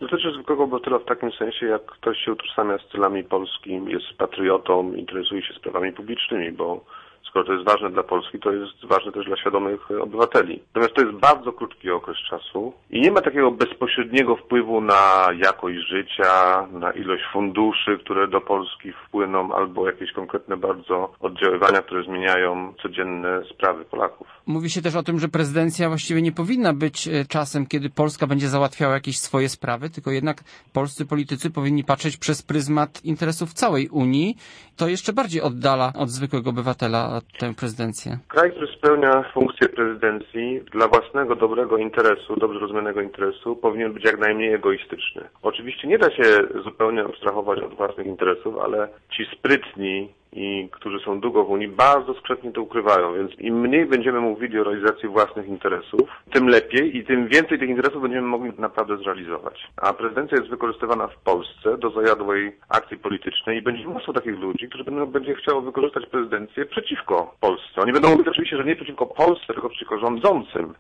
Dotyczy zwykłego obywatela w takim sensie, jak ktoś się utożsamia z celami Polski, jest patriotą, interesuje się sprawami publicznymi, bo skoro to jest ważne dla Polski, to jest ważne też dla świadomych obywateli. Natomiast to jest bardzo krótki okres czasu i nie ma takiego bezpośredniego wpływu na jakość życia, na ilość funduszy, które do Polski wpłyną, albo jakieś konkretne bardzo oddziaływania, które zmieniają codzienne sprawy Polaków. Mówi się też o tym, że prezydencja właściwie nie powinna być czasem, kiedy Polska będzie załatwiała jakieś swoje sprawy, tylko jednak polscy politycy powinni patrzeć przez pryzmat interesów całej Unii. To jeszcze bardziej oddala od zwykłego obywatela tę prezydencję. Kraj, który spełnia funkcję prezydencji dla własnego dobrego interesu, dobrze rozumianego interesu, powinien być jak najmniej egoistyczny. Oczywiście nie da się zupełnie abstrahować od własnych interesów, ale ci sprytni i którzy są długo w Unii, bardzo skrzętnie to ukrywają, więc im mniej będziemy mówili o realizacji własnych interesów, tym lepiej i tym więcej tych interesów będziemy mogli naprawdę zrealizować. A prezydencja jest wykorzystywana w Polsce do zajadłej akcji politycznej i będzie mnóstwo takich ludzi, którzy będzie chciało wykorzystać prezydencję przeciwko Polsce. Oni będą mówić oczywiście, że nie przeciwko Polsce, tylko przeciwko rządzącym.